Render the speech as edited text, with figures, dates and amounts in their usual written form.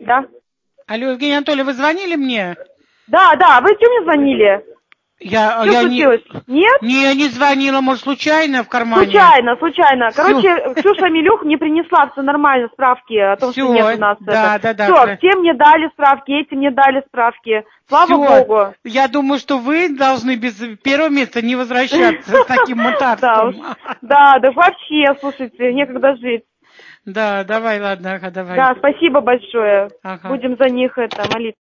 Да. Алло, Евгения Анатольевна, вы звонили мне? Да, вы что мне звонили? Что случилось? Нет? Не, я не звонила, может, случайно в кармане? Случайно. Короче, Ксюша Милюх мне принесла все нормально, справки о том, что нет у нас да. Все, все мне дали справки, эти мне дали справки. Слава Богу. Я думаю, что вы должны без первого места не возвращаться с таким мытарством. Да, вообще, слушайте, некогда жить. Да, давай, ладно, давай. Да, спасибо большое. Ага. Будем за них молиться.